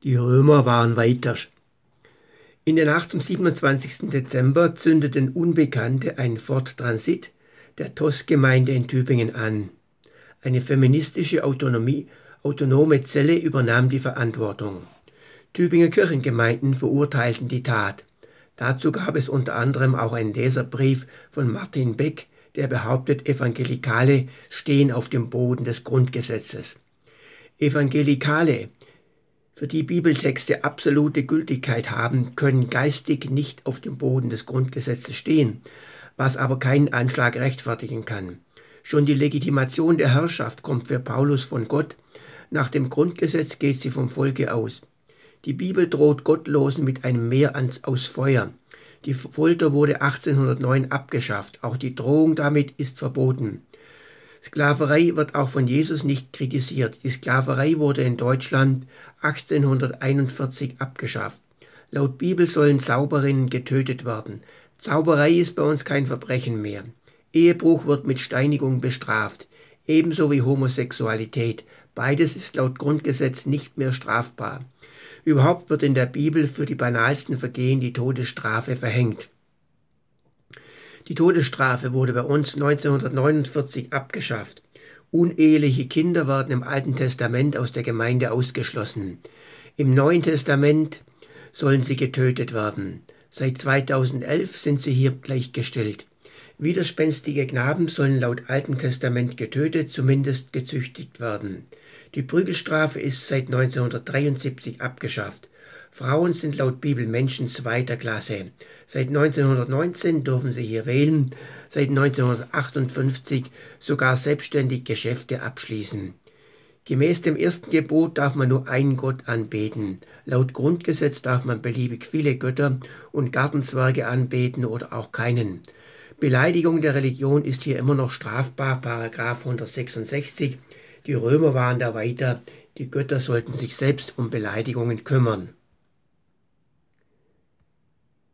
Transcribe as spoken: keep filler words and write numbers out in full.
Die Römer waren weiter. In der Nacht zum siebenundzwanzigsten Dezember zündeten Unbekannte einen Ford Transit der T O S-Gemeinde in Tübingen an. Eine feministische Autonomie, autonome Zelle übernahm die Verantwortung. Tübinger Kirchengemeinden verurteilten die Tat. Dazu gab es unter anderem auch einen Leserbrief von Martin Beck, der behauptet, Evangelikale stehen auf dem Boden des Grundgesetzes. Evangelikale, für die Bibeltexte absolute Gültigkeit haben, können geistig nicht auf dem Boden des Grundgesetzes stehen, was aber keinen Anschlag rechtfertigen kann. Schon die Legitimation der Herrschaft kommt für Paulus von Gott. Nach dem Grundgesetz geht sie vom Volke aus. Die Bibel droht Gottlosen mit einem Meer aus Feuer. Die Folter wurde achtzehnhundertneun abgeschafft. Auch die Drohung damit ist verboten. Sklaverei wird auch von Jesus nicht kritisiert. Die Sklaverei wurde in Deutschland achtzehnhunderteinundvierzig abgeschafft. Laut Bibel sollen Zauberinnen getötet werden. Zauberei ist bei uns kein Verbrechen mehr. Ehebruch wird mit Steinigung bestraft, ebenso wie Homosexualität. Beides ist laut Grundgesetz nicht mehr strafbar. Überhaupt wird in der Bibel für die banalsten Vergehen die Todesstrafe verhängt. Die Todesstrafe wurde bei uns neunzehnhundertneunundvierzig abgeschafft. Uneheliche Kinder werden im Alten Testament aus der Gemeinde ausgeschlossen. Im Neuen Testament sollen sie getötet werden. Seit zweitausendelf sind sie hier gleichgestellt. Widerspenstige Knaben sollen laut Altem Testament getötet, zumindest gezüchtigt werden. Die Prügelstrafe ist seit neunzehnhundertdreiundsiebzig abgeschafft. Frauen sind laut Bibel Menschen zweiter Klasse. Seit neunzehnhundertneunzehn dürfen sie hier wählen, seit neunzehnhundertachtundfünfzig sogar selbstständig Geschäfte abschließen. Gemäß dem ersten Gebot darf man nur einen Gott anbeten. Laut Grundgesetz darf man beliebig viele Götter und Gartenzwerge anbeten oder auch keinen. Beleidigung der Religion ist hier immer noch strafbar, Paragraph hundertsechsundsechzig. Die Römer waren da weiter, die Götter sollten sich selbst um Beleidigungen kümmern.